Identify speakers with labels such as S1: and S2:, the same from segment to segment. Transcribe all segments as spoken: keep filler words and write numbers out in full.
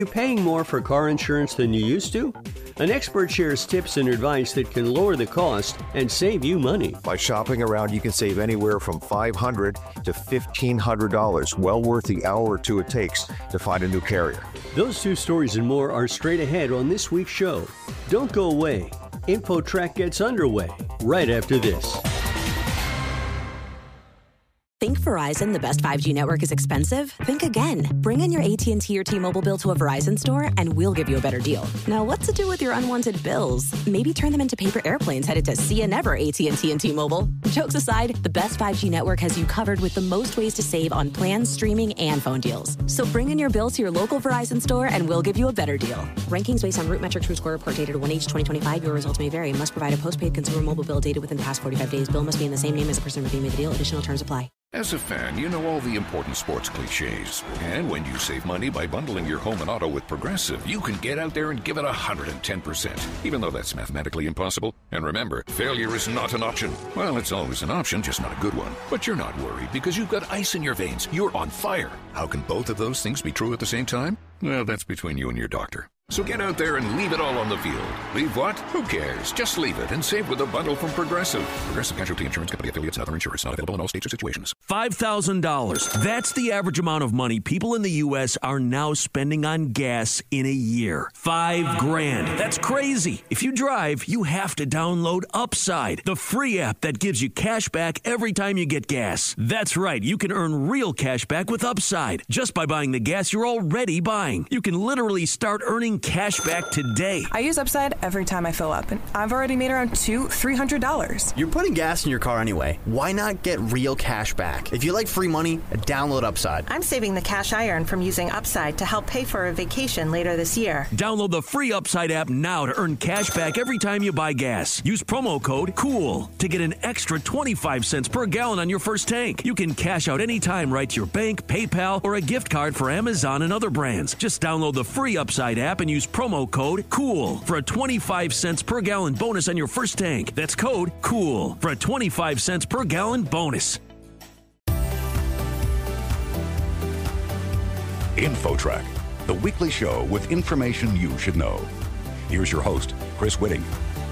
S1: You paying more for car insurance than you used to? An expert shares tips and advice that can lower the cost and save you money.
S2: By shopping around, you can save anywhere from five hundred dollars to fifteen hundred dollars, well worth the hour or two it takes to find a new carrier.
S1: Those two stories and more are straight ahead on this week's show. Don't go away. InfoTrack gets underway right after this.
S3: Think Verizon, the best five G network, is expensive? Think again. Bring in your A T and T or T-Mobile bill to a Verizon store and we'll give you a better deal. Now, what to do with your unwanted bills? Maybe turn them into paper airplanes headed to see you never A T and T and T-Mobile. Jokes aside, the best five G network has you covered with the most ways to save on plans, streaming, and phone deals. So bring in your bill to your local Verizon store and we'll give you a better deal. Rankings based on Root Metric True Score Report dated one H twenty twenty-five. Your results may vary. Must provide a postpaid consumer mobile bill dated within the past forty-five days. Bill must be in the same name as the person redeeming the deal. Additional terms apply.
S4: As a fan, you know all the important sports cliches. And when you save money by bundling your home and auto with Progressive, you can get out there and give it one hundred ten percent, even though that's mathematically impossible. And remember, failure is not an option. Well, it's always an option, just not a good one. But you're not worried because you've got ice in your veins. You're on fire. How can both of those things be true at the same time? Well, that's between you and your doctor. So get out there and leave it all on the field. Leave what? Who cares? Just leave it and save with a bundle from Progressive. Progressive Casualty Insurance Company affiliates and other insurers. Not available in all states or situations.
S5: five thousand dollars. That's the average amount of money people in the U S are now spending on gas in a year. Five grand. That's crazy. If you drive, you have to download Upside, the free app that gives you cash back every time you get gas. That's right. You can earn real cash back with Upside just by buying the gas you're already buying. You can literally start earning cash back today.
S6: I use Upside every time I fill up, and I've already made around two, three hundred dollars.
S7: You're putting gas in your car anyway. Why not get real cash back? If you like free money, download Upside.
S8: I'm saving the cash I earn from using Upside to help pay for a vacation later this year.
S5: Download the free Upside app now to earn cash back every time you buy gas. Use promo code COOL to get an extra twenty-five cents per gallon on your first tank. You can cash out anytime right to your bank, PayPal, or a gift card for Amazon and other brands. Just download the free Upside app and use promo code COOL for a twenty-five cents per gallon bonus on your first tank. That's code COOL for a twenty-five cents per gallon bonus.
S9: InfoTrack, the weekly show with information you should know. Here's your host, Chris Whitting.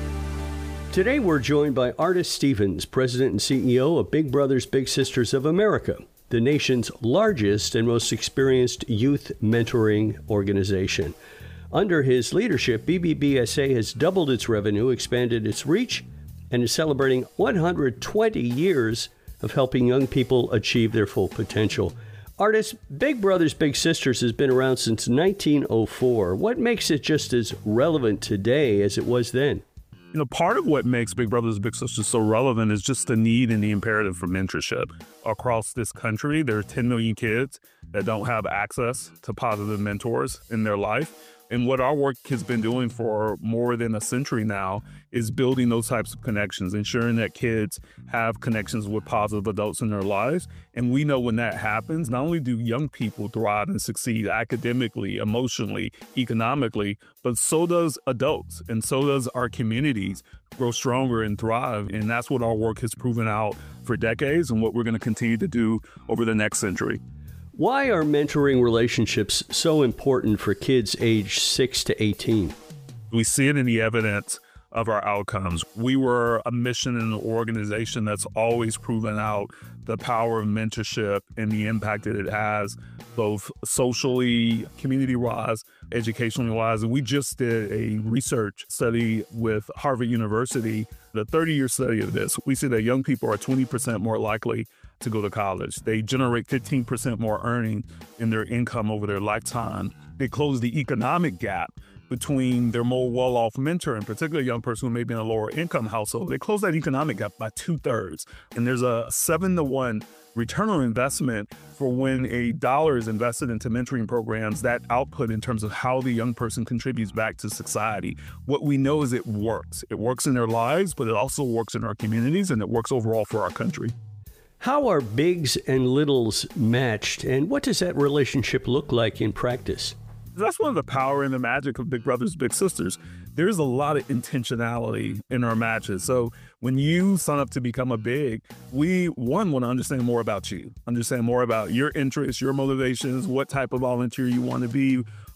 S1: Today we're joined by Artis Stevens, President and C E O of Big Brothers Big Sisters of America, the nation's largest and most experienced youth mentoring organization. Under his leadership, B B B S A has doubled its revenue, expanded its reach, and is celebrating one hundred twenty years of helping young people achieve their full potential. Artis, Big Brothers Big Sisters has been around since nineteen oh four. What makes it just as relevant today as it was then?
S10: You know, part of what makes Big Brothers Big Sisters so relevant is just the need and the imperative for mentorship. Across this country, there are ten million kids that don't have access to positive mentors in their life. And what our work has been doing for more than a century now is building those types of connections, ensuring that kids have connections with positive adults in their lives. And we know when that happens, not only do young people thrive and succeed academically, emotionally, economically, but so does adults. And so does our communities grow stronger and thrive. And that's what our work has proven out for decades and what we're going to continue to do over the next century.
S1: Why are mentoring relationships so important for kids aged six to eighteen?
S10: We see it in the evidence of our outcomes. We were a mission and an organization that's always proven out the power of mentorship and the impact that it has, both socially, community-wise, educationally-wise. And we just did a research study with Harvard University, the thirty-year study of this. We see that young people are twenty percent more likely to go to college. They generate fifteen percent more earning in their income over their lifetime. They close the economic gap between their more well-off mentor, in particular a young person who may be in a lower income household. They close that economic gap by two-thirds. And there's a seven to one return on investment for when a dollar is invested into mentoring programs, that output in terms of how the young person contributes back to society. What we know is it works. It works in their lives, but it also works in our communities, and it works overall for our country.
S1: How are bigs and littles matched, and what does that relationship look like in practice?
S10: That's one of the power and the magic of Big Brothers Big Sisters. There's a lot of intentionality in our matches. So when you sign up to become a big, we, one, want to understand more about you, understand more about your interests, your motivations, what type of volunteer you want to be,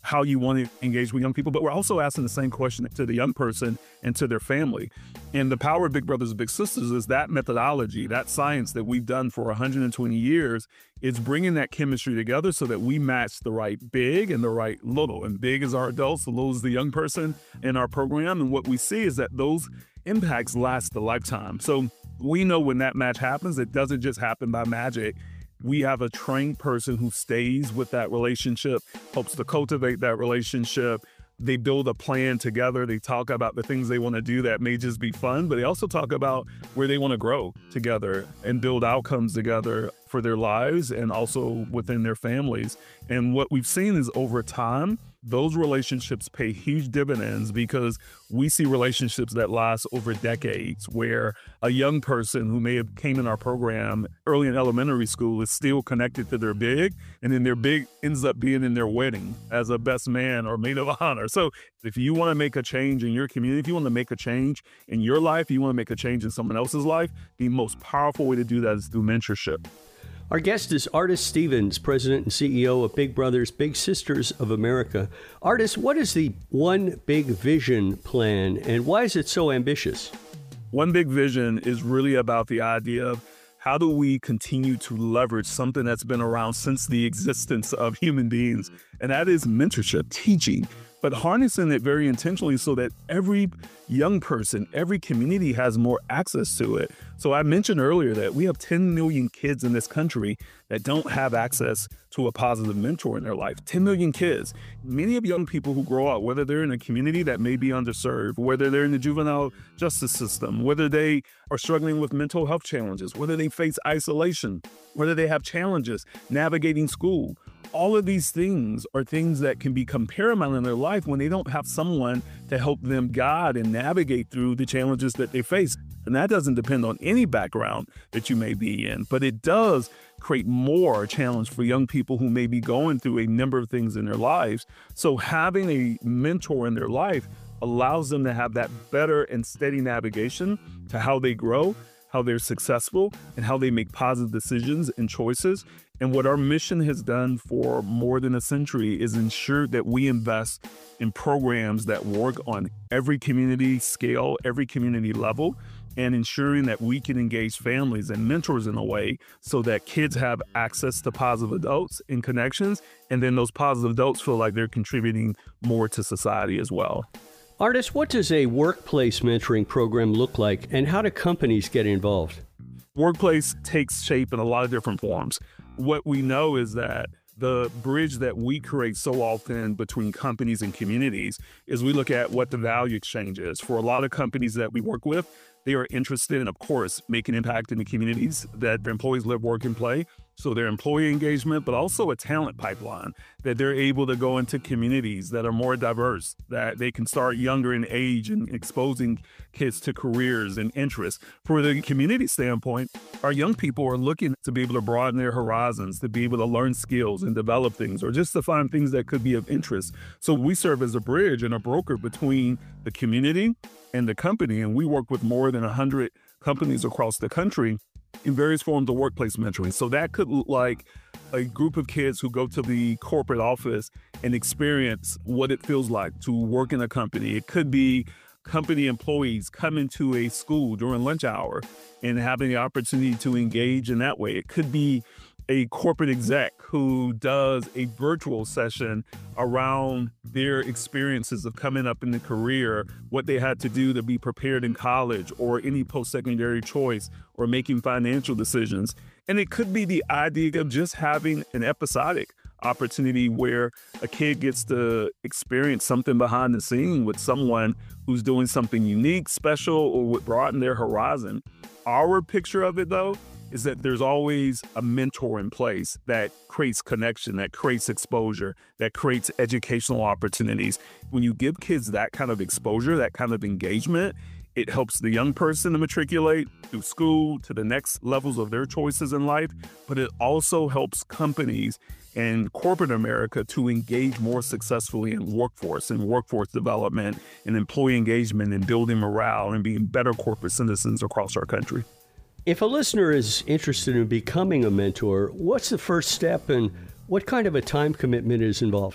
S10: how you want to engage with young people, but we're also asking the same question to the young person and to their family. And the power of Big Brothers and Big Sisters is that methodology, that science that we've done for one hundred twenty years is bringing that chemistry together so that we match the right big and the right little. And big is our adults, little is the young person in our program. And what we see is that those impacts last a lifetime. So we know when that match happens, it doesn't just happen by magic. We have a trained person who stays with that relationship, helps to cultivate that relationship. They build a plan together. They talk about the things they want to do that may just be fun, but they also talk about where they want to grow together and build outcomes together for their lives and also within their families. And what we've seen is over time, those relationships pay huge dividends because we see relationships that last over decades where a young person who may have came in our program early in elementary school is still connected to their big, and then their big ends up being in their wedding as a best man or maid of honor. So if you want to make a change in your community, if you want to make a change in your life, you want to make a change in someone else's life, the most powerful way to do that is through mentorship.
S1: Our guest is Artis Stevens, President and C E O of Big Brothers Big Sisters of America. Artis, what is the One Big Vision plan, and why is it so ambitious?
S10: One Big Vision is really about the idea of how do we continue to leverage something that's been around since the existence of human beings, and that is mentorship, teaching, but harnessing it very intentionally so that every young person, every community has more access to it. So I mentioned earlier that we have ten million kids in this country that don't have access to a positive mentor in their life. ten million kids. Many of young people who grow up, whether they're in a community that may be underserved, whether they're in the juvenile justice system, whether they are struggling with mental health challenges, whether they face isolation, whether they have challenges navigating school, all of these things are things that can become paramount in their life when they don't have someone to help them guide and navigate through the challenges that they face. And that doesn't depend on any background that you may be in, but it does create more challenge for young people who may be going through a number of things in their lives. So having a mentor in their life allows them to have that better and steady navigation to how they grow, how they're successful, and how they make positive decisions and choices. And what our mission has done for more than a century is ensure that we invest in programs that work on every community scale, every community level, and ensuring that we can engage families and mentors in a way so that kids have access to positive adults and connections, and then those positive adults feel like they're contributing more to society as well.
S1: Artis, what does a workplace mentoring program look like, and how do companies get involved?
S10: Workplace takes shape in a lot of different forms. What we know is that the bridge that we create so often between companies and communities is we look at what the value exchange is. For a lot of companies that we work with, they are interested in, of course, making impact in the communities that their employees live, work, and play. So their employee engagement, but also a talent pipeline, that they're able to go into communities that are more diverse, that they can start younger in age and exposing kids to careers and interests. For the community standpoint, our young people are looking to be able to broaden their horizons, to be able to learn skills and develop things, or just to find things that could be of interest. So we serve as a bridge and a broker between the community and the company, and we work with more than one hundred companies across the country in various forms of workplace mentoring. So that could look like a group of kids who go to the corporate office and experience what it feels like to work in a company. It could be company employees coming to a school during lunch hour and having the opportunity to engage in that way. It could be a corporate exec who does a virtual session around their experiences of coming up in the career, what they had to do to be prepared in college or any post-secondary choice or making financial decisions. And it could be the idea of just having an episodic opportunity where a kid gets to experience something behind the scene with someone who's doing something unique, special, or would broaden their horizon. Our picture of it, though, is that there's always a mentor in place that creates connection, that creates exposure, that creates educational opportunities. When you give kids that kind of exposure, that kind of engagement, it helps the young person to matriculate through school to the next levels of their choices in life, but it also helps companies and corporate America to engage more successfully in workforce and workforce development and employee engagement and building morale and being better corporate citizens across our country.
S1: If a listener is interested in becoming a mentor, what's the first step and what kind of a time commitment is involved?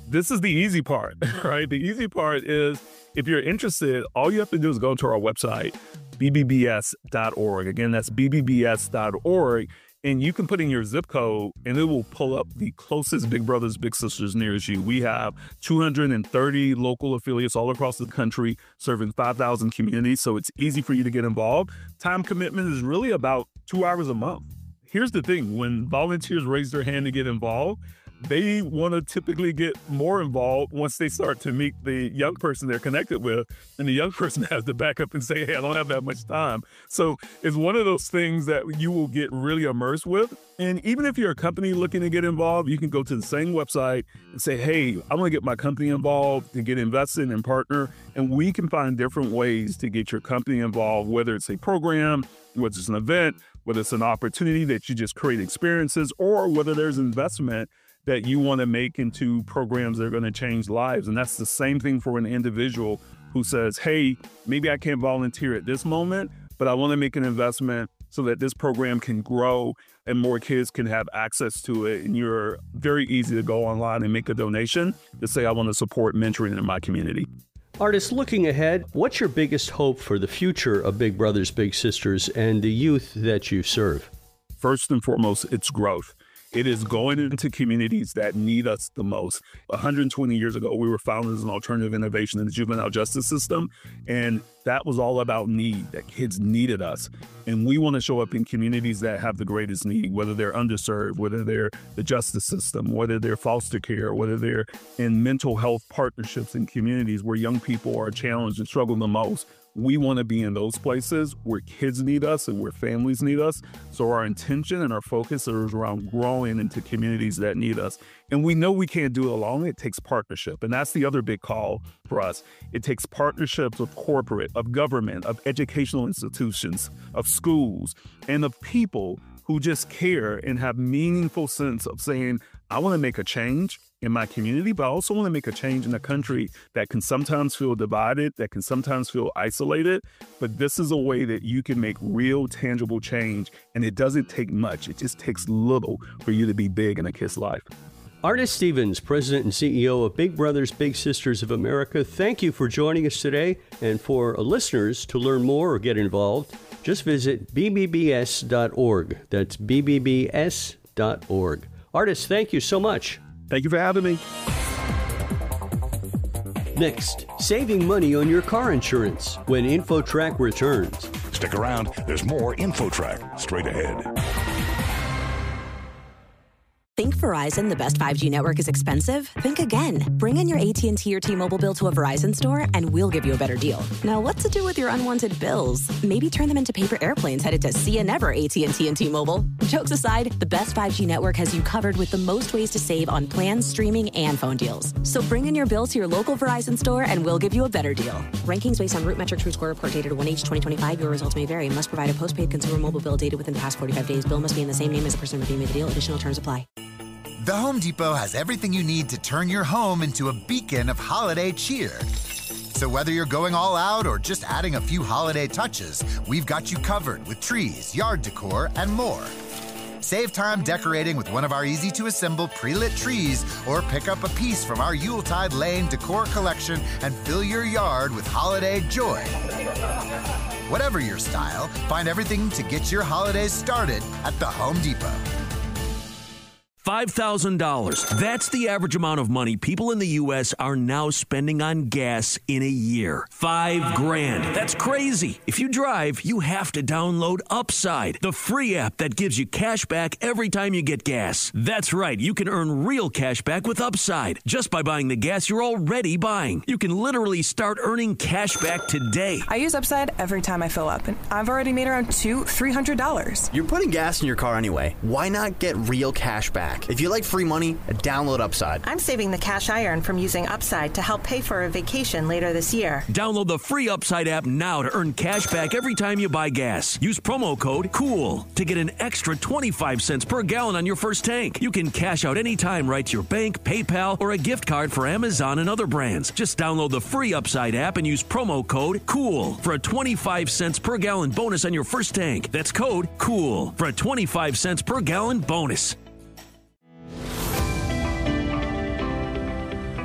S10: This is the easy part, right? The easy part is if you're interested, all you have to do is go to our website, b b b s dot org. Again, that's b b b s dot org. And you can put in your zip code and it will pull up the closest Big Brothers Big Sisters nearest you. We have two hundred thirty local affiliates all across the country serving five thousand communities. So it's easy for you to get involved. Time commitment is really about two hours a month. Here's the thing. When volunteers raise their hand to get involved, they want to typically get more involved once they start to meet the young person they're connected with. And the young person has to back up and say, hey, I don't have that much time. So it's one of those things that you will get really immersed with. And even if you're a company looking to get involved, you can go to the same website and say, hey, I want to get my company involved, to get invested and partner. And we can find different ways to get your company involved, whether it's a program, whether it's an event, whether it's an opportunity that you just create experiences, or whether there's investment that you want to make into programs that are going to change lives. And that's the same thing for an individual who says, hey, maybe I can't volunteer at this moment, but I want to make an investment so that this program can grow and more kids can have access to it. And you're very easy to go online and make a donation to say, I want to support mentoring in my community.
S1: Artist, looking ahead, what's your biggest hope for the future of Big Brothers Big Sisters and the youth that you serve?
S10: First and foremost, it's growth. It is going into communities that need us the most. one hundred twenty years ago, we were founded as an alternative innovation in the juvenile justice system. And that was all about need, that kids needed us. And we want to show up in communities that have the greatest need, whether they're underserved, whether they're the justice system, whether they're foster care, whether they're in mental health partnerships in communities where young people are challenged and struggle the most. We want to be in those places where kids need us and where families need us. So our intention and our focus is around growing into communities that need us. And we know we can't do it alone. It takes partnership. And that's the other big call for us. It takes partnerships of corporate, of government, of educational institutions, of schools, and of people who just care and have meaningful sense of saying, I want to make a change in my community, but I also want to make a change in a country that can sometimes feel divided, that can sometimes feel isolated. But this is a way that you can make real, tangible change. And it doesn't take much. It just takes little for you to be big in a kid's life.
S1: Artist Stevens, President and C E O of Big Brothers Big Sisters of America, thank you for joining us today. And for listeners to learn more or get involved, just visit b b b s dot org. That's b b b s dot org. Artist, thank you so much.
S10: Thank you for having me.
S1: Next, saving money on your car insurance when InfoTrack returns.
S9: Stick around. There's more InfoTrack straight ahead.
S3: Think Verizon, the best five G network, is expensive? Think again. Bring in your A T and T or T-Mobile bill to a Verizon store and we'll give you a better deal. Now, what to do with your unwanted bills? Maybe turn them into paper airplanes headed to see ya never A T and T and T-Mobile. Jokes aside, the best five G network has you covered with the most ways to save on plans, streaming, and phone deals. So bring in your bill to your local Verizon store and we'll give you a better deal. Rankings based on Root Metric True Score report dated one H twenty twenty-five. Your results may vary. Must provide a postpaid consumer mobile bill dated within the past forty-five days. Bill must be in the same name as the person reviewing the deal. Additional terms apply.
S11: The Home Depot has everything you need to turn your home into a beacon of holiday cheer. So whether you're going all out or just adding a few holiday touches, we've got you covered with trees, yard decor, and more. Save time decorating with one of our easy-to-assemble pre-lit trees or pick up a piece from our Yuletide Lane decor collection and fill your yard with holiday joy. Whatever your style, find everything to get your holidays started at the Home Depot.
S5: five thousand dollars. That's the average amount of money people in the U S are now spending on gas in a year. Five grand. That's crazy. If you drive, you have to download Upside, the free app that gives you cash back every time you get gas. That's right. You can earn real cash back with Upside just by buying the gas you're already buying. You can literally start earning cash back today.
S6: I use Upside every time I fill up, and I've already made around two hundred, three hundred dollars.
S7: You're putting gas in your car anyway. Why not get real cash back? If you like free money, download Upside.
S8: I'm saving the cash I earn from using Upside to help pay for a vacation later this year.
S5: Download the free Upside app now to earn cash back every time you buy gas. Use promo code COOL to get an extra twenty-five cents per gallon on your first tank. You can cash out anytime right to your bank, PayPal, or a gift card for Amazon and other brands. Just download the free Upside app and use promo code COOL for a twenty-five cents per gallon bonus on your first tank. That's code COOL for a twenty-five cents per gallon bonus.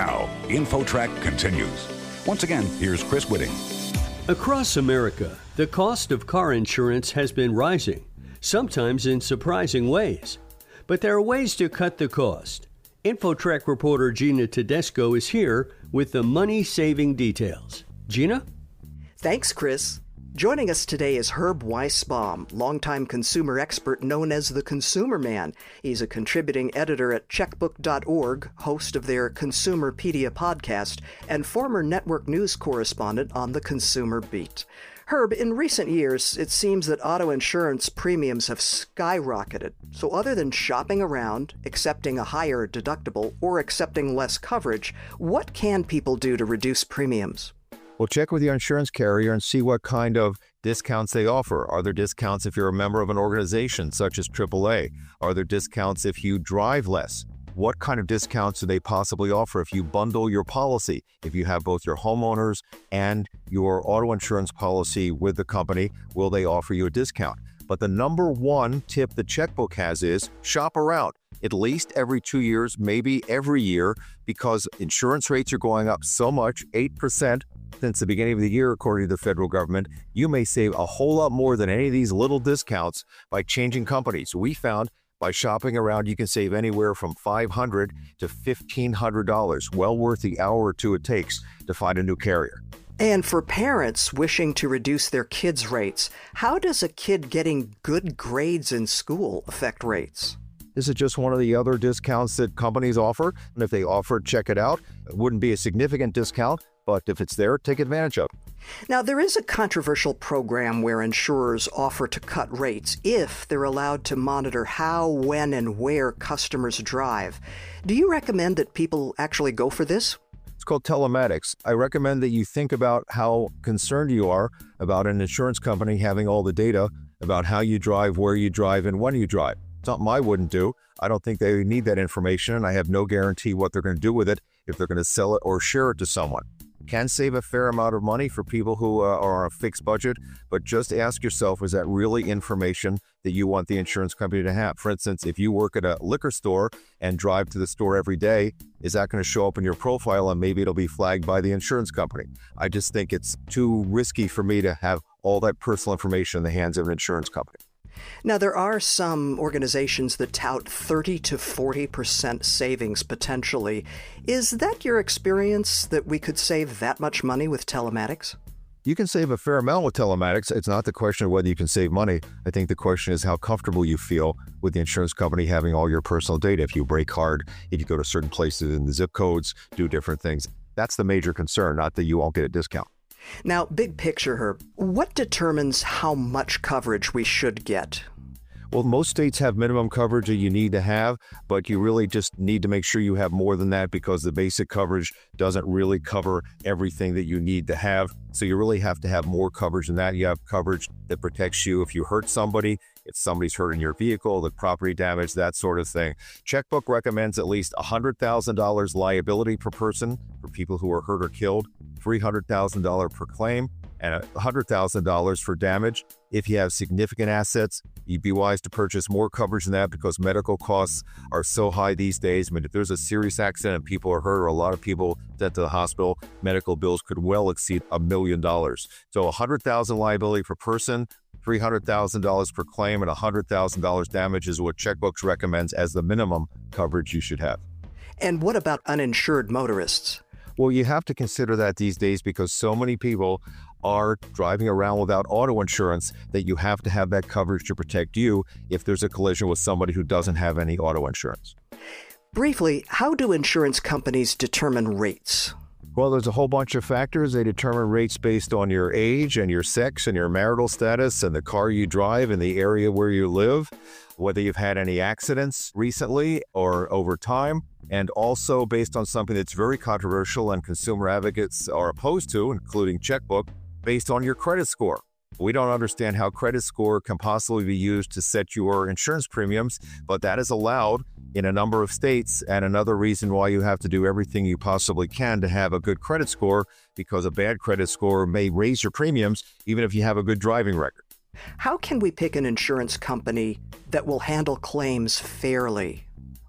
S9: Now, InfoTrack continues. Once again, here's Chris Whitting.
S1: Across America, the cost of car insurance has been rising, sometimes in surprising ways. But there are ways to cut the cost. InfoTrack reporter Gina Tedesco is here with the money-saving details. Gina?
S12: Thanks, Chris. Joining us today is Herb Weisbaum, longtime consumer expert known as the Consumer Man. He's a contributing editor at checkbook dot org, host of their Consumerpedia podcast, and former network news correspondent on the Consumer Beat. Herb, in recent years, it seems that auto insurance premiums have skyrocketed. So other than shopping around, accepting a higher deductible, or accepting less coverage, what can people do to reduce premiums?
S2: Well, check with your insurance carrier and see what kind of discounts they offer. Are there discounts if you're a member of an organization such as triple A? Are there discounts if you drive less? What kind of discounts do they possibly offer if you bundle your policy? If you have both your homeowners and your auto insurance policy with the company, will they offer you a discount? But the number one tip the checkbook has is shop around. At least every two years, maybe every year, because insurance rates are going up so much, eight percent since the beginning of the year, according to the federal government. You may save a whole lot more than any of these little discounts by changing companies. We found by shopping around, you can save anywhere from five hundred dollars to fifteen hundred dollars, well worth the hour or two it takes to find a new carrier.
S12: And for parents wishing to reduce their kids' rates, how does a kid getting good grades in school affect rates?
S2: This is just one of the other discounts that companies offer. And if they offer, check it out. It wouldn't be a significant discount, but if it's there, take advantage of it.
S12: Now, there is a controversial program where insurers offer to cut rates if they're allowed to monitor how, when, and where customers drive. Do you recommend that people actually go for this?
S2: It's called telematics. I recommend that you think about how concerned you are about an insurance company having all the data about how you drive, where you drive, and when you drive. Something I wouldn't do. I don't think they need that information, and I have no guarantee what they're going to do with it, if they're going to sell it or share it to someone. Can save a fair amount of money for people who uh, are on a fixed budget, but just ask yourself, is that really information that you want the insurance company to have? For instance, if you work at a liquor store and drive to the store every day, is that going to show up in your profile and maybe it'll be flagged by the insurance company? I just think it's too risky for me to have all that personal information in the hands of an insurance company.
S12: Now, there are some organizations that tout thirty to forty percent savings potentially. Is that your experience, that we could save that much money with telematics?
S2: You can save a fair amount with telematics. It's not the question of whether you can save money. I think the question is how comfortable you feel with the insurance company having all your personal data. If you brake hard, if you go to certain places in the zip codes, do different things. That's the major concern, not that you won't get a discount.
S12: Now, big picture, Herb, what determines how much coverage we should get?
S2: Well, most states have minimum coverage that you need to have, but you really just need to make sure you have more than that because the basic coverage doesn't really cover everything that you need to have. So you really have to have more coverage than that. You have coverage that protects you if you hurt somebody, if somebody's hurt in your vehicle, the property damage, that sort of thing. Checkbook recommends at least one hundred thousand dollars liability per person for people who are hurt or killed, three hundred thousand dollars per claim, and one hundred thousand dollars for damage. If you have significant assets, you'd be wise to purchase more coverage than that because medical costs are so high these days. I mean, if there's a serious accident and people are hurt or a lot of people sent to the hospital, medical bills could well exceed a million dollars. So one hundred thousand dollars liability per person, three hundred thousand dollars per claim, and one hundred thousand dollars damage is what Checkbooks recommends as the minimum coverage you should have.
S12: And what about uninsured motorists?
S2: Well, you have to consider that these days because so many people are driving around without auto insurance that you have to have that coverage to protect you if there's a collision with somebody who doesn't have any auto insurance.
S12: Briefly, how do insurance companies determine rates?
S2: Well, there's a whole bunch of factors. They determine rates based on your age and your sex and your marital status and the car you drive and the area where you live, whether you've had any accidents recently or over time, and also based on something that's very controversial and consumer advocates are opposed to, including Checkbook, based on your credit score. We don't understand how credit score can possibly be used to set your insurance premiums, but that is allowed in a number of states, and another reason why you have to do everything you possibly can to have a good credit score, because a bad credit score may raise your premiums even if you have a good driving record.
S12: How can we pick an insurance company that will handle claims fairly?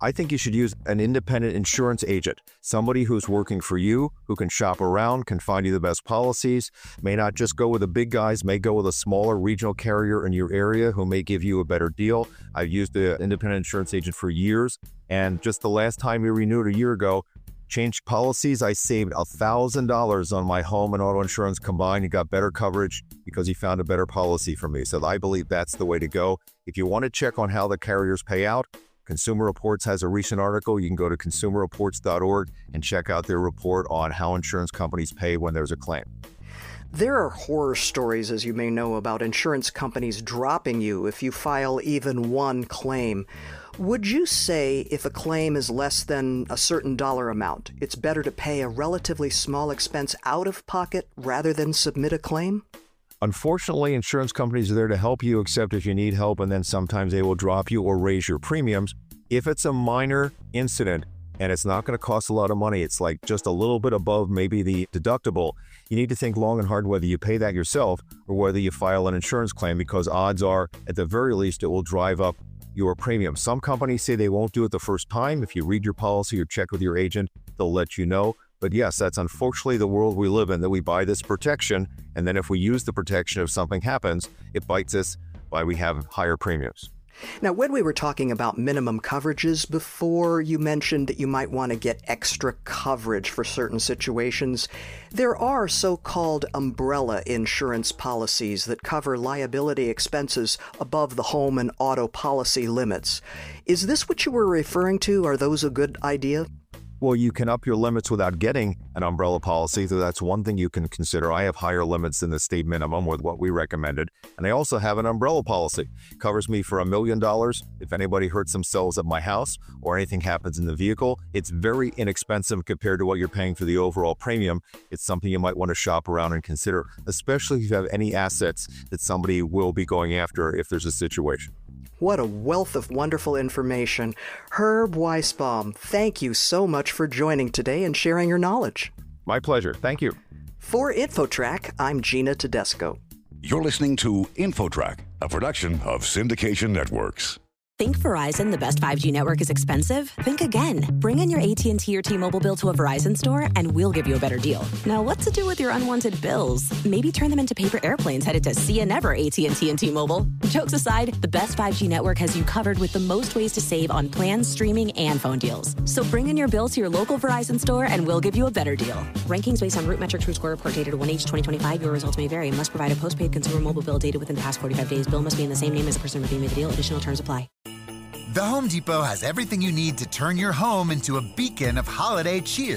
S2: I think you should use an independent insurance agent, somebody who's working for you, who can shop around, can find you the best policies, may not just go with the big guys, may go with a smaller regional carrier in your area who may give you a better deal. I've used an independent insurance agent for years, and just the last time we renewed a year ago, changed policies, I saved one thousand dollars on my home and auto insurance combined and got better coverage because he found a better policy for me. So I believe that's the way to go. If you want to check on how the carriers pay out, Consumer Reports has a recent article. You can go to consumer reports dot org and check out their report on how insurance companies pay when there's a claim.
S12: There are horror stories, as you may know, about insurance companies dropping you if you file even one claim. Would you say if a claim is less than a certain dollar amount, it's better to pay a relatively small expense out of pocket rather than submit a claim?
S2: Unfortunately, insurance companies are there to help you, except if you need help, and then sometimes they will drop you or raise your premiums. If it's a minor incident and it's not going to cost a lot of money, it's like just a little bit above maybe the deductible, you need to think long and hard whether you pay that yourself or whether you file an insurance claim, because odds are, at the very least, it will drive up your premium. Some companies say they won't do it the first time. If you read your policy or check with your agent, they'll let you know. But yes, that's unfortunately the world we live in, that we buy this protection, and then if we use the protection, if something happens, it bites us by we have higher premiums.
S12: Now, when we were talking about minimum coverages before, you mentioned that you might want to get extra coverage for certain situations. There are so-called umbrella insurance policies that cover liability expenses above the home and auto policy limits. Is this what you were referring to? Are those a good idea?
S2: Well, you can up your limits without getting an umbrella policy, so that's one thing you can consider. I have higher limits than the state minimum with what we recommended, and I also have an umbrella policy. It covers me for a million dollars if anybody hurts themselves at my house or anything happens in the vehicle. It's very inexpensive compared to what you're paying for the overall premium. It's something you might want to shop around and consider, especially if you have any assets that somebody will be going after if there's a situation.
S12: What a wealth of wonderful information. Herb Weisbaum, thank you so much for joining today and sharing your knowledge.
S2: My pleasure. Thank you.
S12: For InfoTrack, I'm Gina Tedesco.
S9: You're listening to InfoTrack, a production of Syndication Networks.
S3: Think Verizon, the best five G network, is expensive? Think again. Bring in your A T and T or T-Mobile bill to a Verizon store and we'll give you a better deal. Now, what to do with your unwanted bills? Maybe turn them into paper airplanes headed to See You Never A T and T and T-Mobile. Jokes aside, the best five G network has you covered with the most ways to save on plans, streaming, and phone deals. So bring in your bill to your local Verizon store and we'll give you a better deal. Rankings based on Root Metrics True Score Report dated one H twenty twenty-five. Your results may vary. Must provide a postpaid consumer mobile bill dated within the past forty-five days. Bill must be in the same name as the person redeeming the deal. Additional terms apply.
S11: The Home Depot has everything you need to turn your home into a beacon of holiday cheer.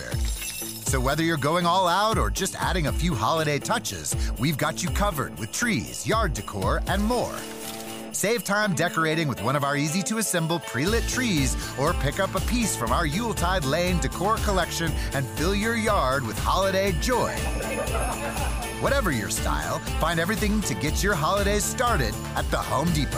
S11: So whether you're going all out or just adding a few holiday touches, we've got you covered with trees, yard decor, and more. Save time decorating with one of our easy-to-assemble pre-lit trees, or pick up a piece from our Yuletide Lane decor collection and fill your yard with holiday joy. Whatever your style, find everything to get your holidays started at the Home Depot.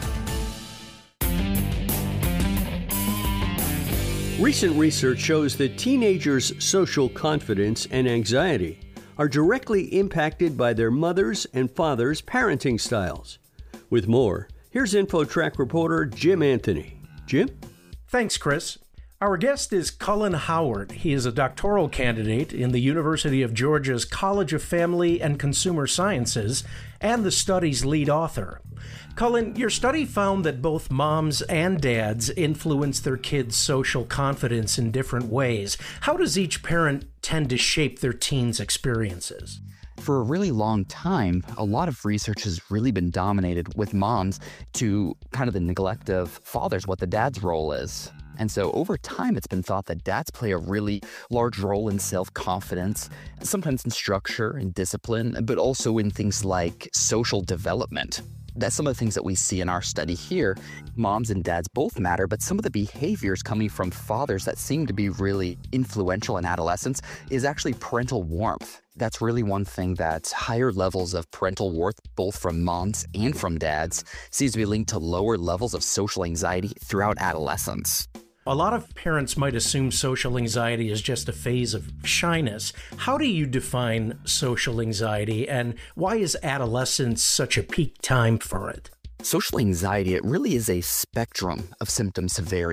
S1: Recent research shows that teenagers' social confidence and anxiety are directly impacted by their mothers' and fathers' parenting styles. With more, here's InfoTrack reporter Jim Anthony. Jim?
S13: Thanks, Chris. Our guest is Cullen Howard. He is a doctoral candidate in the University of Georgia's College of Family and Consumer Sciences and the study's lead author. Cullen, your study found that both moms and dads influence their kids' social confidence in different ways. How does each parent tend to shape their teens' experiences?
S14: For a really long time, a lot of research has really been dominated with moms to kind of the neglect of fathers, what the dad's role is. And so over time, it's been thought that dads play a really large role in self-confidence, sometimes in structure and discipline, but also in things like social development. That's some of the things that we see in our study here. Moms and dads both matter, but some of the behaviors coming from fathers that seem to be really influential in adolescence is actually parental warmth. That's really one thing that higher levels of parental warmth, both from moms and from dads, seems to be linked to lower levels of social anxiety throughout adolescence.
S13: A lot of parents might assume social anxiety is just a phase of shyness. How do you define social anxiety, and why is adolescence such a peak time for it?
S14: Social anxiety, it really is a spectrum of symptom severity.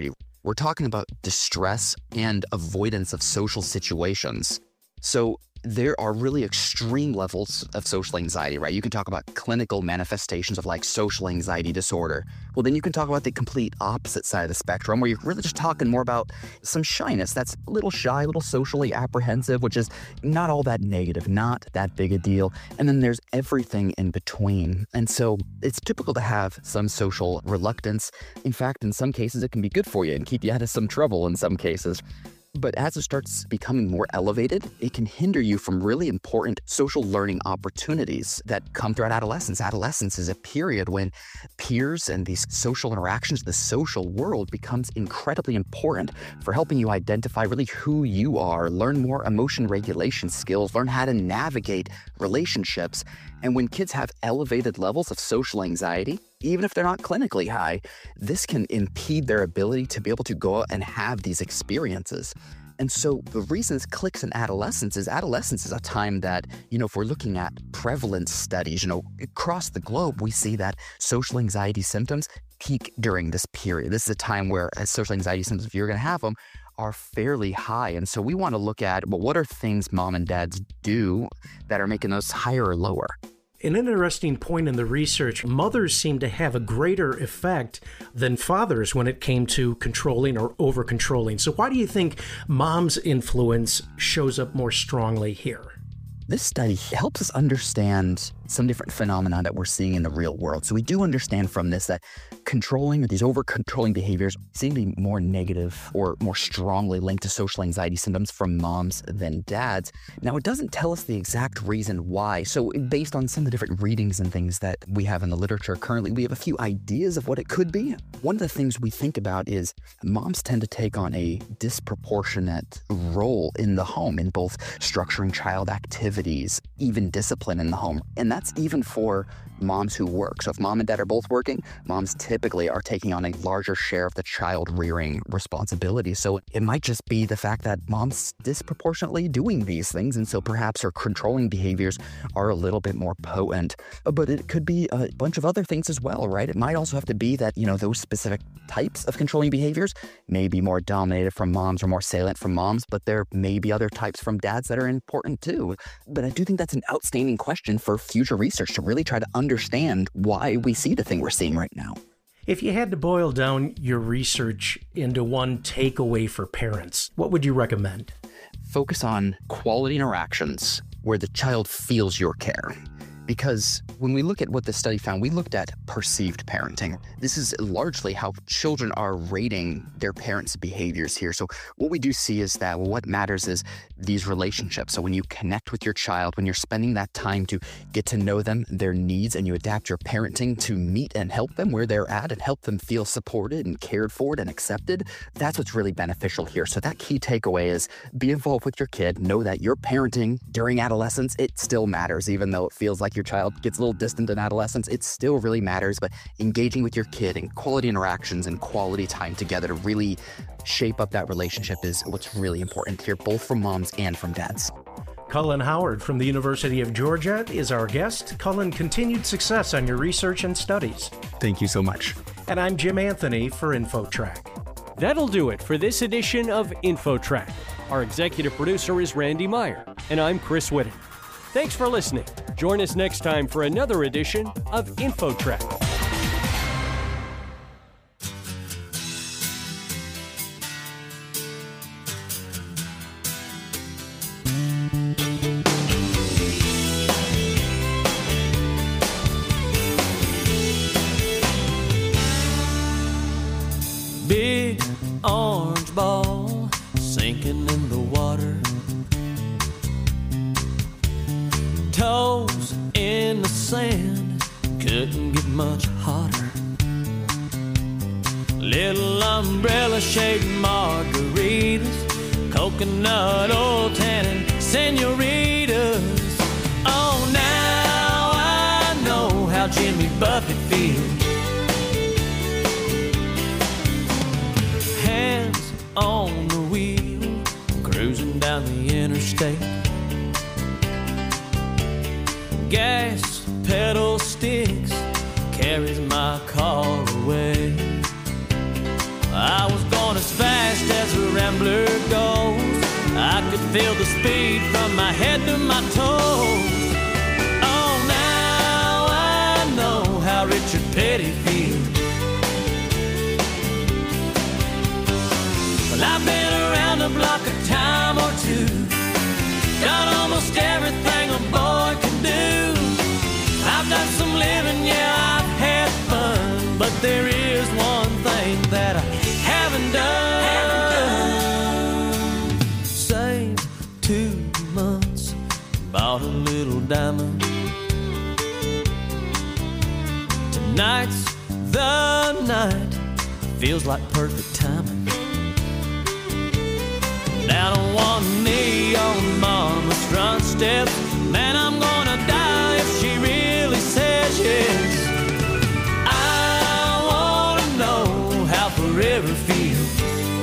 S14: we're talking about distress and avoidance of social situations. So there are really extreme levels of social anxiety, right? You can talk about clinical manifestations of like social anxiety disorder. Well, then you can talk about the complete opposite side of the spectrum where you're really just talking more about some shyness. That's a little shy, a little socially apprehensive, which is not all that negative, not that big a deal. And then there's everything in between. And so it's typical to have some social reluctance. In fact, in some cases, it can be good for you and keep you out of some trouble in some cases. But as it starts becoming more elevated, it can hinder you from really important social learning opportunities that come throughout adolescence. Adolescence is a period when peers and these social interactions, the social world becomes incredibly important for helping you identify really who you are, learn more emotion regulation skills, learn how to navigate relationships. And when kids have elevated levels of social anxiety, even if they're not clinically high, this can impede their ability to be able to go out and have these experiences. And so the reason this clicks in adolescence is adolescence is a time that, you know, if we're looking at prevalence studies, you know, across the globe, we see that social anxiety symptoms peak during this period. This is a time where uh, social anxiety symptoms, if you're going to have them, are fairly high. And so we want to look at, well, what are things mom and dads do that are making those higher or lower?
S13: An interesting point in the research, mothers seem to have a greater effect than fathers when it came to controlling or over-controlling. So why do you think mom's influence shows up more strongly here?
S14: This study helps us understand some different phenomena that we're seeing in the real world. So we do understand from this that controlling or these over-controlling behaviors seem to be more negative or more strongly linked to social anxiety symptoms from moms than dads. Now, it doesn't tell us the exact reason why. So based on some of the different readings and things that we have in the literature currently, we have a few ideas of what it could be. One of the things we think about is moms tend to take on a disproportionate role in the home in both structuring child activities, even discipline in the home. And that's even for moms who work. So if mom and dad are both working, moms typically are taking on a larger share of the child rearing responsibility. So it might just be the fact that mom's disproportionately doing these things. And so perhaps her controlling behaviors are a little bit more potent, but it could be a bunch of other things as well, right? It might also have to be that, you know, those specific types of controlling behaviors may be more dominated from moms or more salient from moms, but there may be other types from dads that are important too. But I do think that's an outstanding question for future research to really try to understand why we see the thing we're seeing right now.
S13: If you had to boil down your research into one takeaway for parents, what would you recommend?
S14: Focus on quality interactions where the child feels your care. Because when we look at what the study found, we looked at perceived parenting. This is largely how children are rating their parents' behaviors here. So what we do see is that well, what matters is these relationships. So when you connect with your child, when you're spending that time to get to know them, their needs, and you adapt your parenting to meet and help them where they're at and help them feel supported and cared for and accepted, that's what's really beneficial here. So that key takeaway is be involved with your kid. Know that your parenting during adolescence, it still matters, even though it feels like your child gets a little distant in adolescence, it still really matters. But engaging with your kid in quality interactions and quality time together to really shape up that relationship is what's really important here, both from moms and from dads.
S13: Cullen Howard from the University of Georgia is our guest. Cullen, continued success on your research and studies.
S15: Thank you so much.
S13: And I'm Jim Anthony for InfoTrack.
S16: That'll do it for this edition of InfoTrack. Our executive producer is Randy Meyer, and I'm Chris Whitten. Thanks for listening. Join us next time for another edition of InfoTrack.
S17: Big orange ball sinking in the water, toes in the sand, couldn't get much hotter. Little umbrella shaped margaritas, coconut oil tannin senoritas. Oh, now I know how Jimmy Buffett feels. Hands on the wheel, cruising down the interstate. Gas pedal sticks carries my car away. I was going going as fast as a rambler goes. I could feel the speed from my head to my toes. Oh, now I know how Richard Petty feels. Well, I've been around the block a time or two, done almost everything a boy can do. I've done some living, yeah, I've had fun, but there is one thing that I haven't done. Haven't done. Saved two months, bought a little diamond. Tonight's the night, feels like perfect timing. Down on one knee on mama's front steps, man, I'm gonna die if she really says yes. I wanna know how forever feels.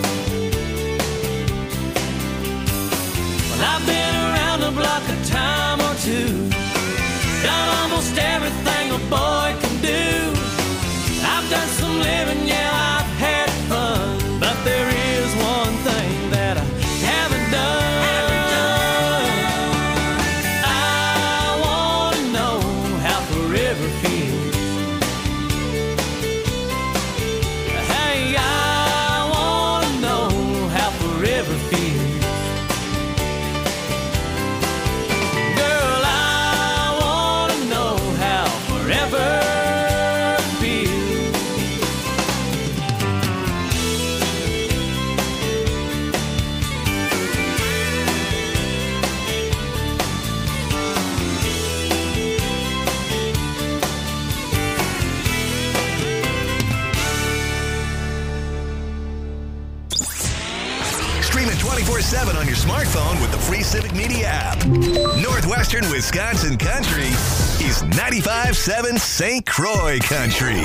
S17: Well, I've been around the block a time or two, done almost everything a boy can do. I've done some living, yeah, I've had fun, but there is one thing that I haven't done. I wanna know how forever feels. Hey, I wanna know how forever feels. Girl, I wanna know how forever
S15: twenty-four seven on your smartphone with the free Civic Media app. Northwestern Wisconsin Country is ninety-five point seven Saint Croix Country.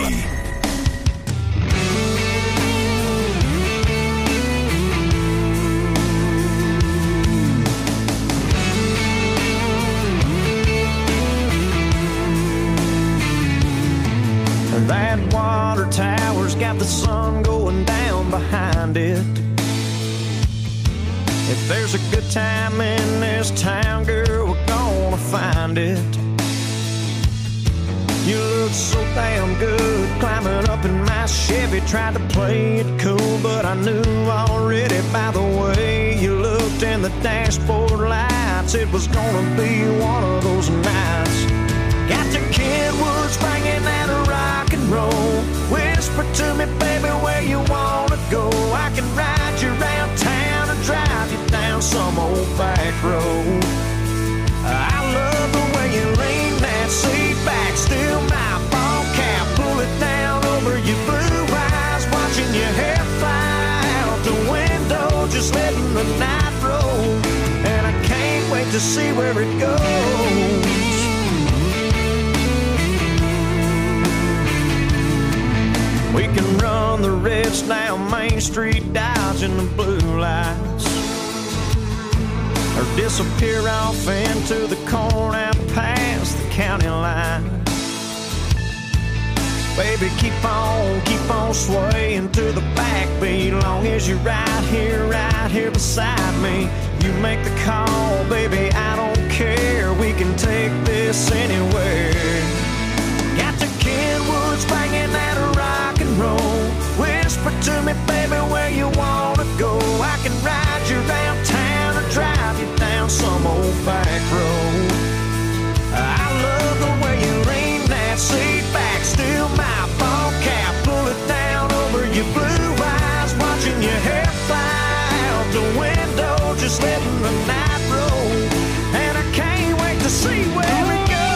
S17: That water tower's got the sun going down behind it. If there's a good time in this town, girl, we're gonna find it. You look so damn good climbing up in my Chevy. Tried to play it cool, but I knew already by the way you looked in the dashboard lights, it was gonna be one of those nights. Got the Kenwoods banging that rock and roll. Whisper to me, baby, where you wanna go. I can ride you around town and drive you down some old back road. I love the way you lean that seat back, still my ball cap, pull it down over your blue eyes, watching your hair fly out the window, just letting the night roll. And I can't wait to see where it goes. We can run the reds down Main Street, dodging the blue lights, or disappear off into the corn out past the county line. Baby, keep on, keep on swaying to the backbeat, long as you're right here, right here beside me. You make the call, baby, I don't care. We can take this anywhere. Got the Kenwoods banging that rock and roll. Whisper to me, baby, where you wanna go. I can ride you around town or drive you down some old back road. I love the way you lean that seat back, still my ball cap, pull it down over your blue eyes, watching your hair fly out the window, just letting the night roll. And I can't wait to see where it goes.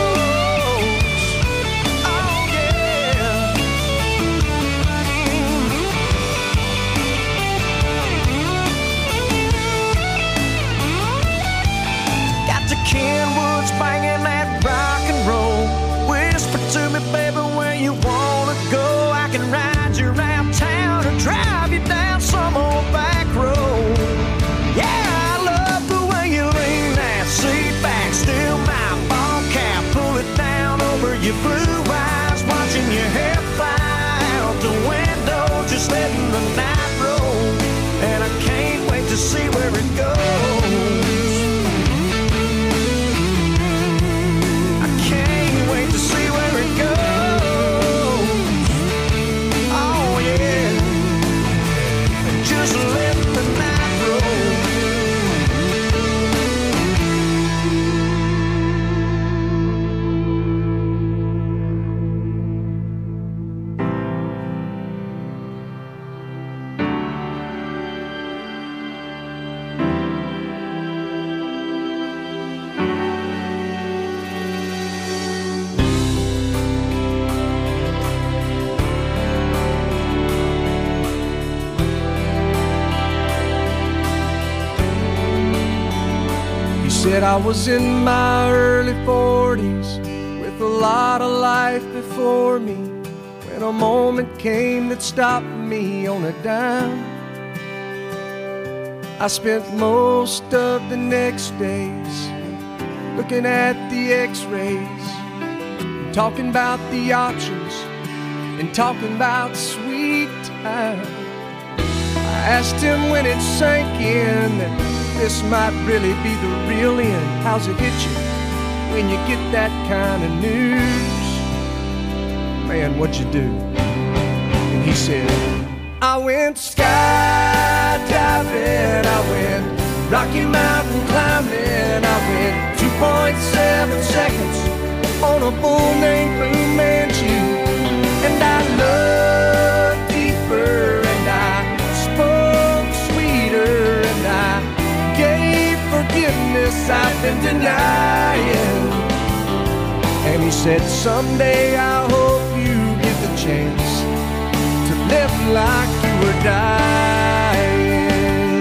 S17: Kenwoods banging that rock and roll. Whisper to me, baby, where you wanna go. I can ride you around town or drive you down some old back road. Yeah, I love the way you lean that seat back, still my ball cap, pull it down over your blue eyes, watching your hair fly out the window, just letting the night roll. where it goes. I can't wait to see where it goes. Oh yeah, just let the night roll. Said I was in my early forties with a lot of life before me, when a moment came that stopped me on a dime. I spent most of the next days looking at the x-rays, talking about the options and talking about sweet time. I asked him when it sank in that this might really be the real end. How's it hit you when you get that kind of news? Man, what'd you do? And he said, I went skydiving, I went Rocky Mountain climbing, I went two point seven seconds on a bull named Blue Manchu. And I loved deeper, and I spoke sweeter, and I gave forgiveness I've been denying. And he said, someday I hope you get the chance to live like you were dying.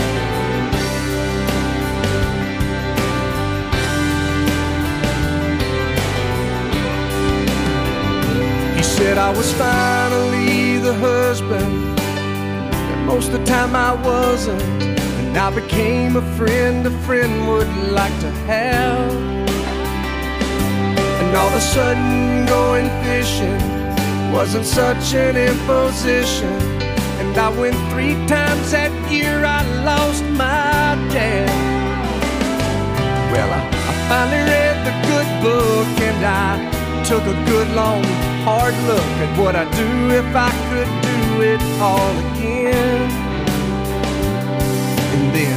S17: He said I was finally the husband that most of the time I wasn't. I became a friend a friend would like to have. And all of a sudden going fishing wasn't such an imposition. And I went three times that year, I lost my dad. Well, I, I finally read the good book, and I took a good long hard look at what I'd do if I could do it all again. And then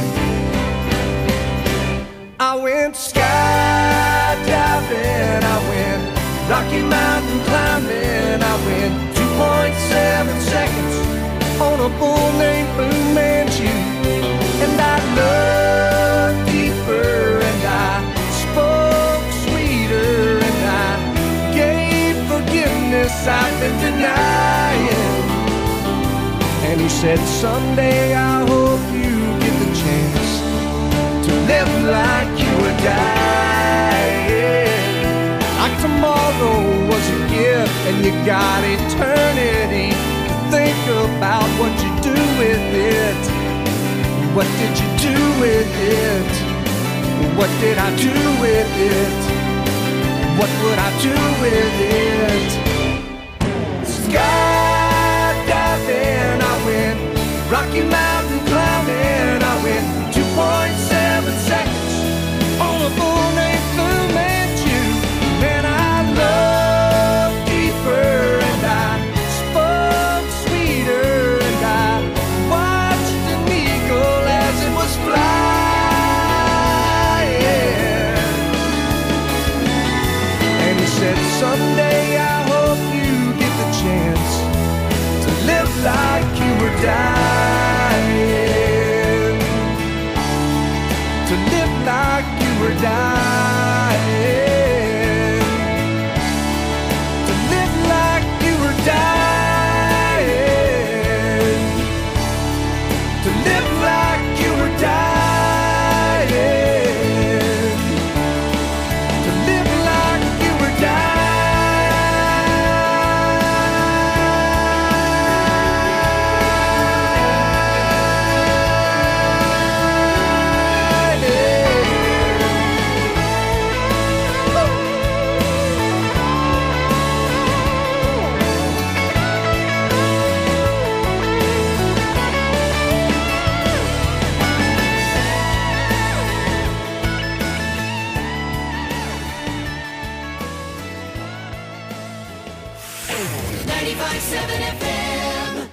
S17: I went skydiving, I went Rocky Mountain climbing, I went two point seven seconds on a bull named Blue Manchu. And I loved deeper, and I spoke sweeter, and I gave forgiveness I've been denying. And he said, someday I hope you get the chance to live like you were dying. Like tomorrow was a gift and you got eternity to think about what you do with it. What did you do with it? What did I do with it? What would I do with it? Skydiving, I went Rocky Mountain climbing, I went two point seven seconds on a bull named Blue Manchu. Man, I loved deeper, and I spoke sweeter, and I watched an eagle as it was flying. And he said, someday I hope you get the chance to live like you were dying, to live like you were dying, to live like you were dying, to live like you were dying, to live like you were dying.
S18: ninety-five point seven F M.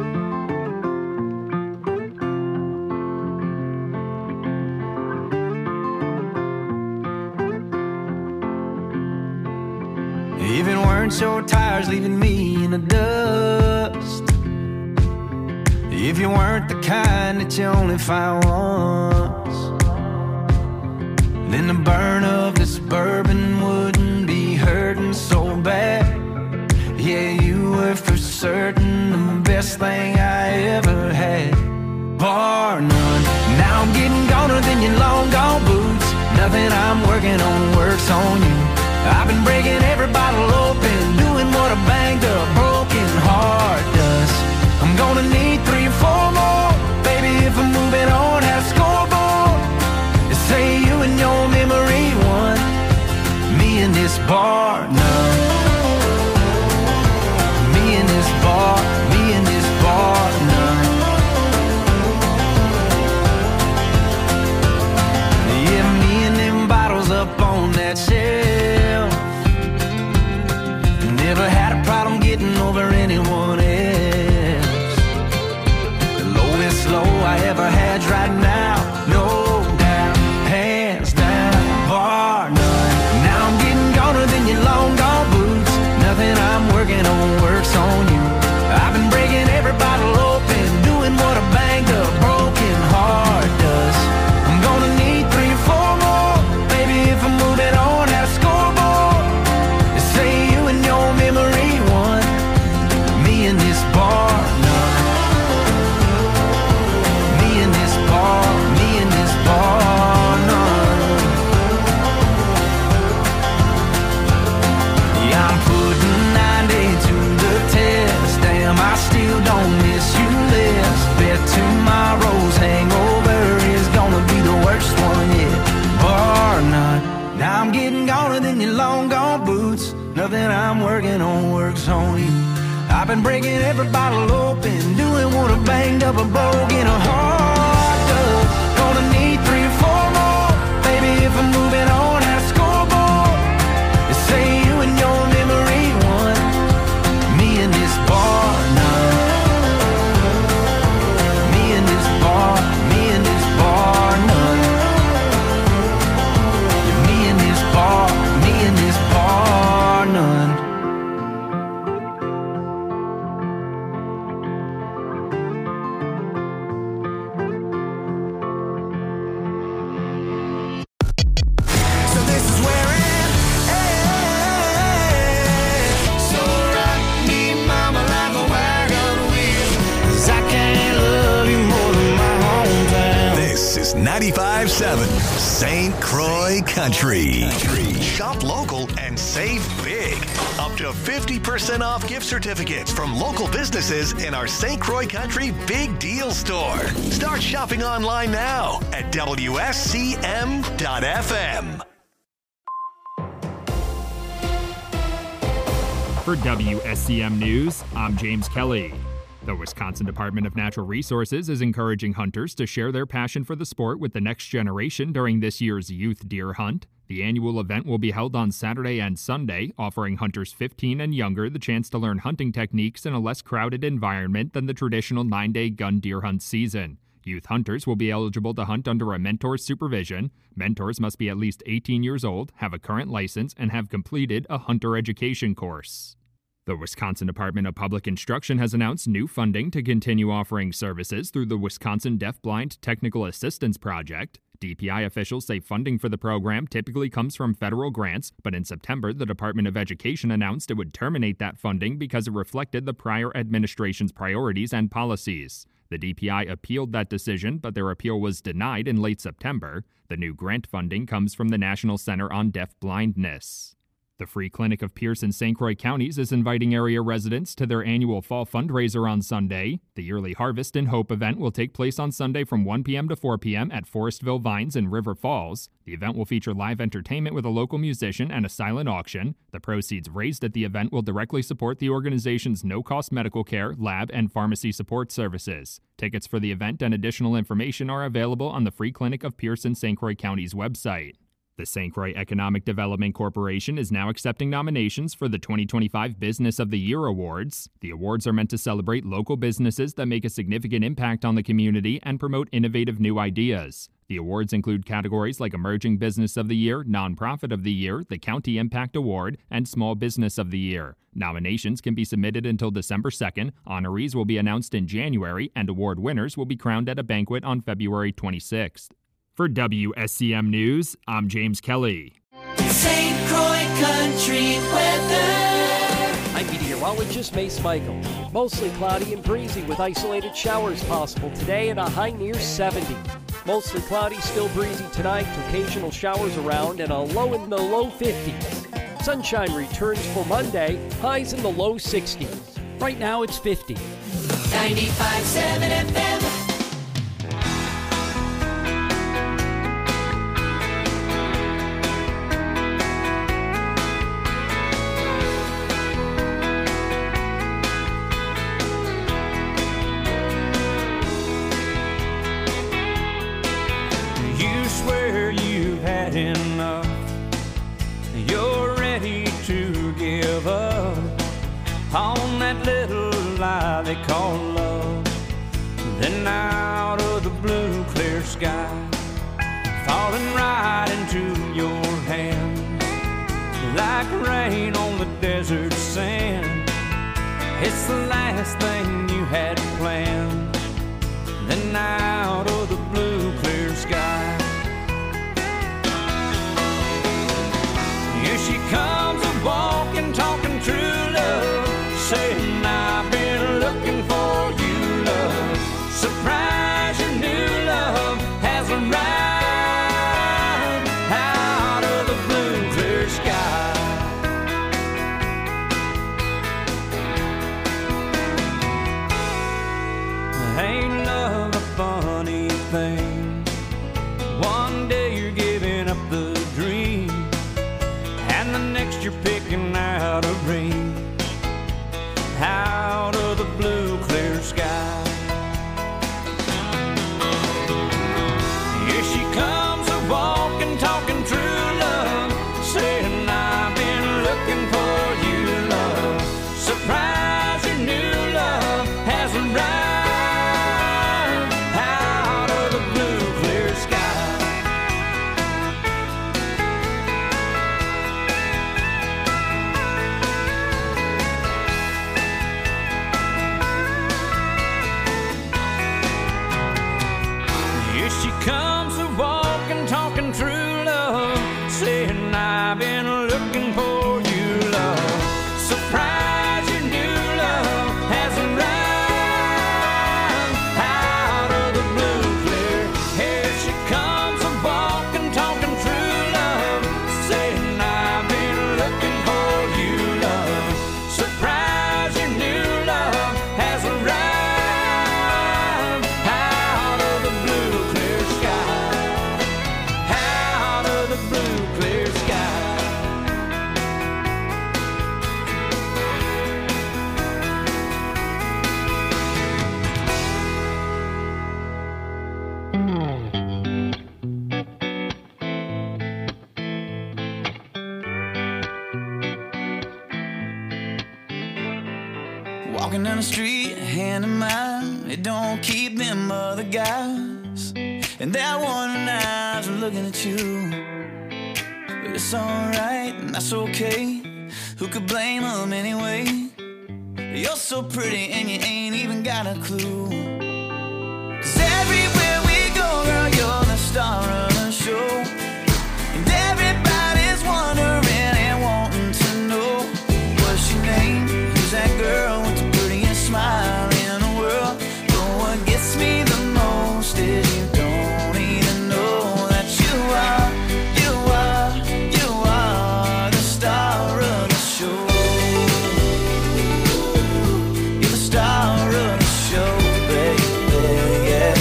S17: If it weren't your tires leaving me in the dust, if you weren't the kind that you only find once, then the burn of this bourbon wouldn't be hurting so bad. Yeah, you were for certain the best thing I ever had, bar none. Now I'm getting goner than your long gone boots. Nothing I'm working on works on you. I've been breaking every bottle open, doing what a banged up broken heart does. I'm gonna need three or four more, baby, if I'm moving on, have a scoreboard. Say you and your memory won, me in this bar now. Me in this bar, me in this bar now. Yeah, me and them bottles up on that shelf. Never had a problem getting over anyone else. The lowest low I ever had's right now, no doubt, hands down, bar none. Now I'm getting goner than your long gone boots. Nothing I'm working on works on you. I've been breaking every bottle open, doing what a banged up broken heart does. I'm gonna need three or four more, baby, if I'm moving on, have a scoreboard. They say you and your memory won, me in this bar none. Me in this bar, me in this bar none. Yeah, I'm putting ninety to the test. Damn, I still don't miss you less. Bet tomorrow's hangover is gonna be the worst one yet, bar none. Now I'm getting goner than your long gone boots. Nothing I'm working on works on you. I've been breaking every bottle open, doing what a banged up a broken heart does. Gonna need three or four more, baby, if I'm moving on, have a scoreboard. They say you and your memory won, me in this bar now. Me in this bar, me in this bar none. Yeah, me in this bar, me in this bar none. So this is where it ends. So rock me, mama, like a wagon wheel, 'cause I can't love you more than my hometown.
S15: This is ninety-five point seven Saint Croix Country. Shop local and save big. Up to fifty percent off gift certificates from local businesses in our Saint Croix Country Big Deal Store. Start shopping online now at W S C M dot F M.
S19: For W S C M News, I'm James Kelly. The Wisconsin Department of Natural Resources is encouraging hunters to share their passion for the sport with the next generation during this year's Youth Deer Hunt. The annual event will be held on Saturday and Sunday, offering hunters fifteen and younger the chance to learn hunting techniques in a less crowded environment than the traditional nine-day gun deer hunt season. Youth hunters will be eligible to hunt under a mentor's supervision. Mentors must be at least eighteen years old, have a current license, and have completed a hunter education course. The Wisconsin Department of Public Instruction has announced new funding to continue offering services through the Wisconsin Deafblind Technical Assistance Project. D P I officials say funding for the program typically comes from federal grants, but in September, the Department of Education announced it would terminate that funding because it reflected the prior administration's priorities and policies. The D P I appealed that decision, but their appeal was denied in late September. The new grant funding comes from the National Center on Deafblindness. The Free Clinic of Pierce and Saint Croix counties is inviting area residents to their annual fall fundraiser on Sunday. The yearly Harvest in Hope event will take place on Sunday from one p.m. to four p.m. at Forestville Vines in River Falls. The event will feature live entertainment with a local musician and a silent auction. The proceeds raised at the event will directly support the organization's no-cost medical care, lab, and pharmacy support services. Tickets for the event and additional information are available on the Free Clinic of Pierce and Saint Croix counties website. The Saint Croix Economic Development Corporation is now accepting nominations for the twenty twenty-five Business of the Year Awards. The awards are meant to celebrate local businesses that make a significant impact on the community and promote innovative new ideas. The awards include categories like Emerging Business of the Year, Nonprofit of the Year, the County Impact Award, and Small Business of the Year. Nominations can be submitted until December second, honorees will be announced in January, and award winners will be crowned at a banquet on February twenty-sixth. For W S C M News, I'm James Kelly.
S18: Saint Croix Country weather.
S16: I'm meteorologist Mace Michael. Mostly cloudy and breezy with isolated showers possible today at a high near seventy. Mostly cloudy, still breezy tonight, occasional showers around, and a low in the low fifties. Sunshine returns for Monday, highs in the low sixties. Right now it's fifty.
S18: ninety-five point seven F M.
S17: Enough, you're ready to give up on that little lie they call love. Then out of the blue clear sky, falling right into your hands like rain on the desert sand. It's the last thing you had planned. Then out of the blue clear sky, here she comes a-walking, talking true love, saying I've been looking for you, love. Surprise, your new love has arrived out of the blue clear sky. Ain't love a funny thing? One day you're giving up the dream, and the next you're picking out a ring out of the blue clear sky. Here she comes a-walking, talking true love, saying I've been looking for you, love. Surprise, your new love has arrived out of the blue clear sky. Comes a-walking, talking true love, saying I've been looking for you, love. Surprise, your new love has arrived out of the blue clear. Here she comes a-walking, talking true love, saying I've been looking for you, love. Surprise, your new love has arrived out of the blue clear sky. Out of the blue clear sky. Walking down the street, hand in mine, it don't keep them other guys. And that one eyes are looking at you, but it's alright, and that's okay. Who could blame them anyway? You're so pretty and you ain't even got a clue. Cause everywhere we go, girl, you're the star of the show. And everybody's wondering and wanting to know, what's your name? Who's that girl with the prettiest smile in the world? But what gets me the most is you don't even know that you are, you are, you are the star of the show. You're the star of the show, baby, yeah.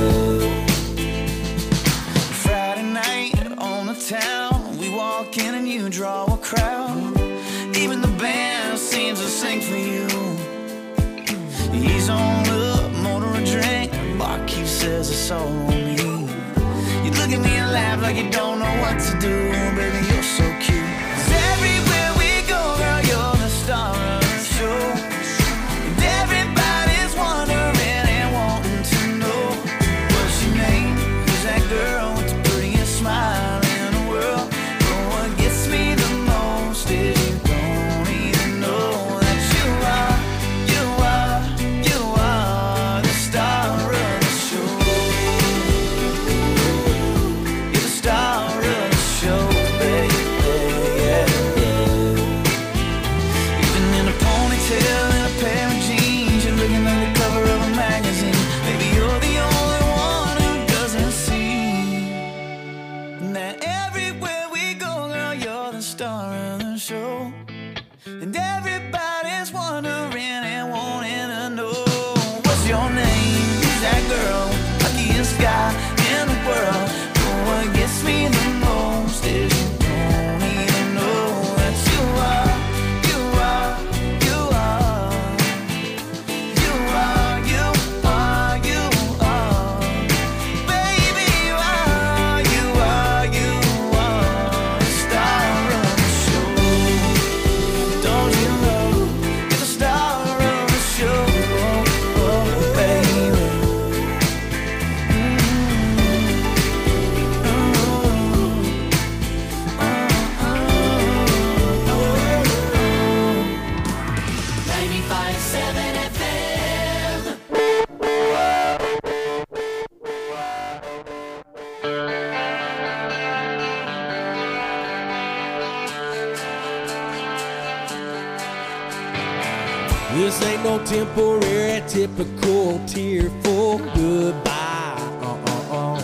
S17: Friday night on the town, we walk in and you draw a crowd. Even the band seems to sing for you. He's on up, motor a drink, barkeep says it's all on me. You look at me and laugh like you don't know what to do. Baby, you're so cute. 'Cause everywhere we go, girl, you're the star of the show. And everybody's wondering and wanting to know what's your name. Who's that girl with the prettiest smile in the world? But what gets me the most is you don't even know that you are, you are, you are the star of the show. You're the star of the show, baby, yeah, yeah. Even in a ponytail and a pair of jeans, you're looking like the cover of a magazine. Baby, you're the only one who doesn't see that everywhere we go, girl, you're the star of the show. And everybody's wondering and wanting to know what's your name. Who's that girl, luckiest guy in the world? But what gets me the most is you don't even know that you are, you are, you are, you are, you are, you are, baby, you are, you are, you are the star of the show. Don't you know you're the star of the show, oh, baby.
S18: ninety-five seven F M.
S17: This ain't no temporary, typical tearful goodbye. Uh-uh-uh.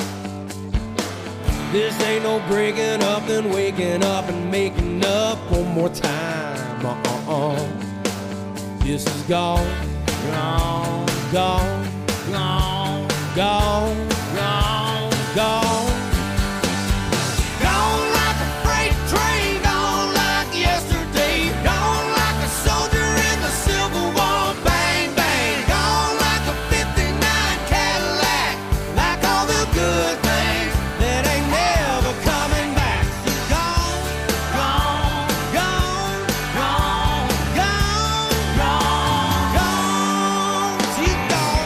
S17: This ain't no breaking up, then waking up and making up one more time. Uh-uh-uh. This is gone, gone, gone, gone, gone, gone, gone. Gone like a freight train, gone like yesterday, gone like a soldier in the Civil War. Bang, bang, gone like a fifty-nine Cadillac, like all the good things that ain't never coming back. So gone, gone, gone, gone, gone, gone, gone. She's gone.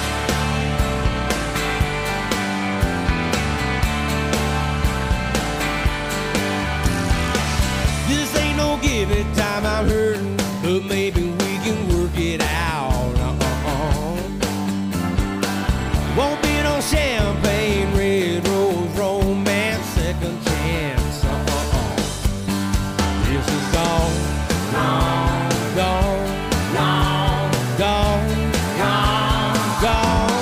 S17: This ain't no give it time, I'm hurting, but maybe we can work it out. Uh-uh-uh. Won't be no champagne, red rose, romance, second chance. Uh-uh-uh. This is gone, gone, gone, gone, gone, gone, gone.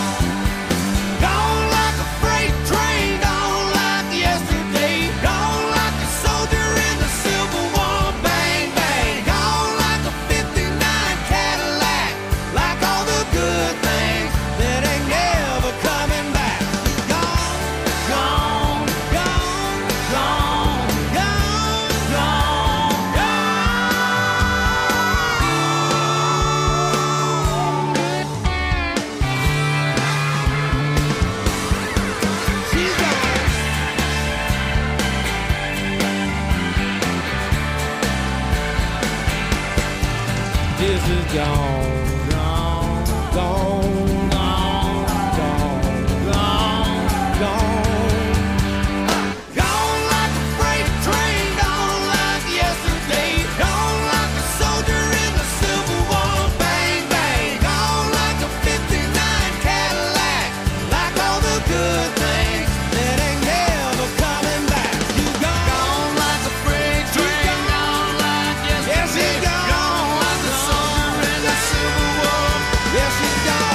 S17: Gone like a freight train, gone like yesterday, gone like a soldier in the Civil War. Bang, bang, gone like a fifty-nine Cadillac, like all the good things that ain't never coming back. Gone, gone, gone, gone, gone, gone, gone. She's gone. This is gone, gone, gone, gone, gone, gone, gone. Gone like a freight train, gone like yesterday, gone like a soldier in the Civil War. Bang, bang, gone like a fifty-nine Cadillac, like all the good things that ain't never coming back. You gone, gone like a freight train, gone like yesterday, gone like a soldier in the Civil War. Yes, she's gone.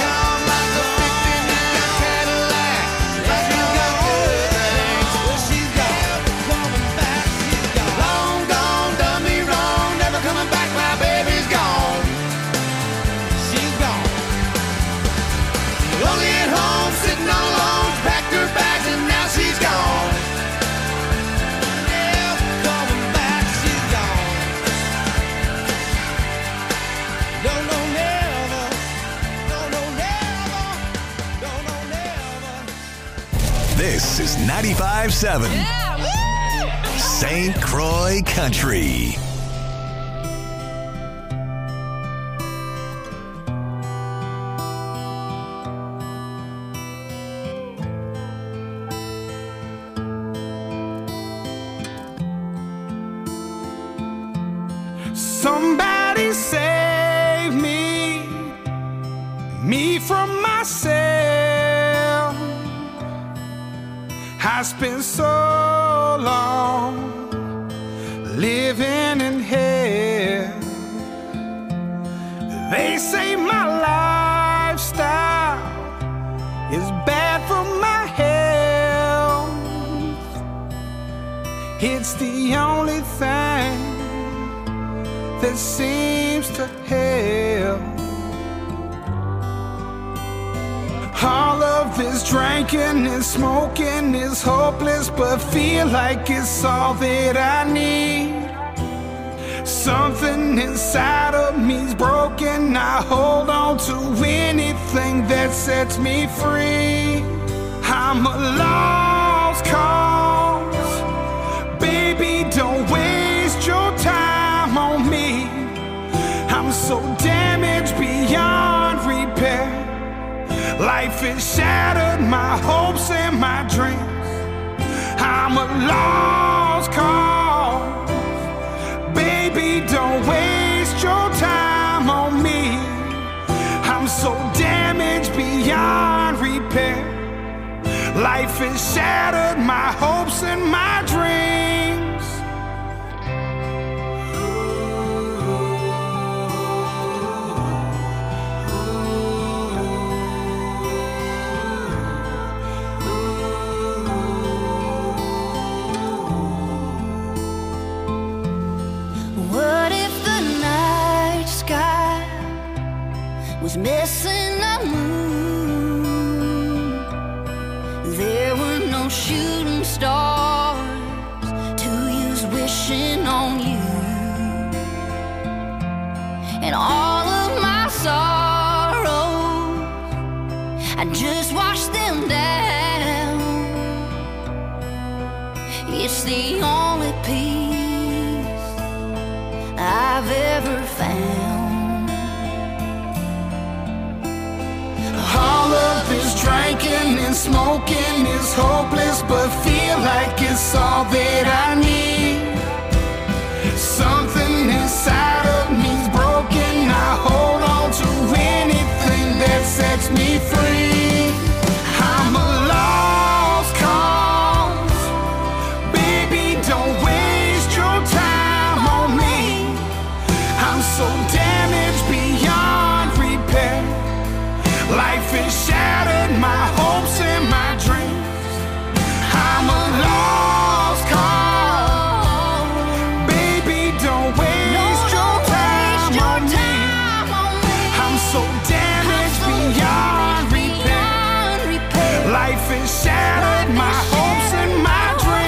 S15: ninety-five seven Saint Croix Country.
S20: Somebody save me, me from myself. I spent so long living in hell. They say my lifestyle is bad for my health. It's the only thing that seems to help. All of this drinking and smoking is hopeless, but feel like it's all that I need. Something inside of me's broken. I hold on to anything that sets me free. I'm a lost cause. Baby, don't waste your time on me. I'm so damaged beyond repair. Life has shattered my hopes and my dreams. I'm a lost cause. Baby, don't waste your time on me. I'm so damaged beyond repair. Life has shattered my hopes and my dreams.
S18: Was missing a moon. There were no shooting stars to use wishing on you. And all of my sorrows, I just washed them down. It's the only peace I've ever found. All of this drinking and smoking is hopeless, but feel like it's all that I need. Something inside of me's broken. I hold on to anything that sets me free. I'm a lost cause. Baby, don't waste your time on me. I'm so damaged beyond repair. Life has shattered my hopes and my dreams. I'm a lost cause. Baby, don't waste your time on me. I'm so damaged beyond repair. Life has shattered my hopes and my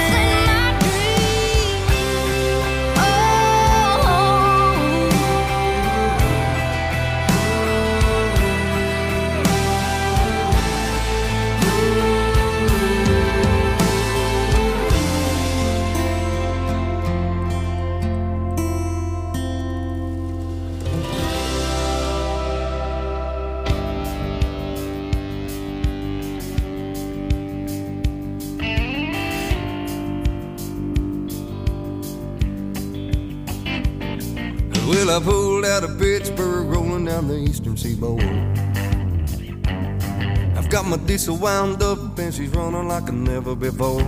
S21: Well, I pulled out of Pittsburgh, rolling down the eastern seaboard. I've got my diesel wound up and she's running like a never before.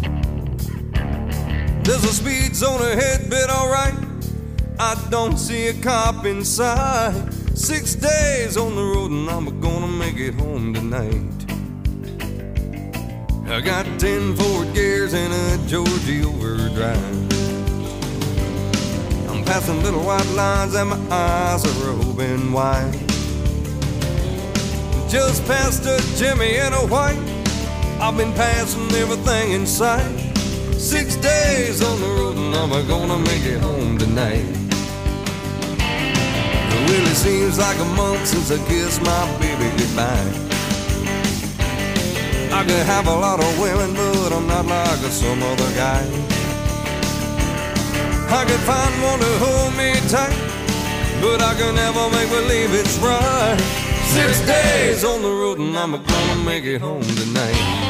S21: There's a speed zone ahead, but alright, I don't see a cop in sight. Six days on the road and I'm gonna make it home tonight. I got ten forward gears and a Georgie overdrive. Passing little white lines and my eyes are open wide. Just past a Jimmy and a white, I've been passing everything in sight. Six days on the road and I'm gonna make it home tonight. Well, it seems like a month since I kissed my baby goodbye. I could have a lot of women, but I'm not like some other guy. I could find one to hold me tight, but I can never make believe it's right. Six days on the road and I'm gonna make it home tonight.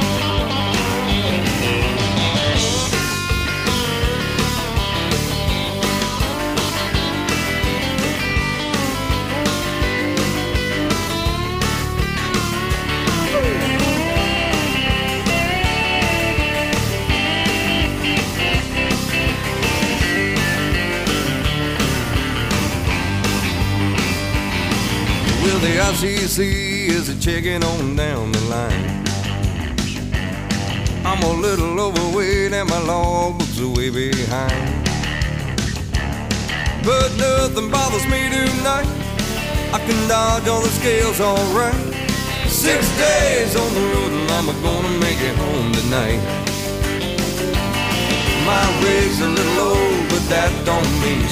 S21: The I C C is a checking on down the line. I'm a little overweight and my logbook's are way behind. But nothing bothers me tonight. I can dodge all the scales alright. Six days on the road and I'm gonna make it home tonight.